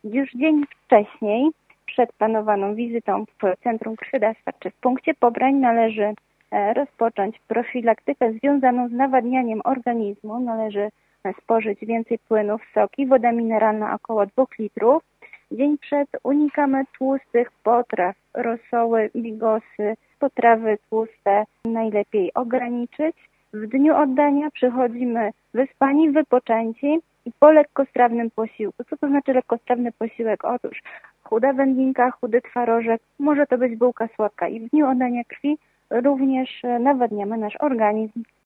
już dzień wcześniej, przed planowaną wizytą w Centrum Krwiodawstwa czy w punkcie pobrań należy rozpocząć profilaktykę związaną z nawadnianiem organizmu. Należy spożyć więcej płynów, soki, woda mineralna około 2 litrów. Dzień przed unikamy tłustych potraw, rosoły, bigosy, potrawy tłuste najlepiej ograniczyć. W dniu oddania przychodzimy wyspani, wypoczęci i po lekkostrawnym posiłku. Co to znaczy lekkostrawny posiłek? Otóż chuda wędlinka, chudy twarożek, może to być bułka słodka i w dniu oddania krwi również nawadniamy nasz organizm.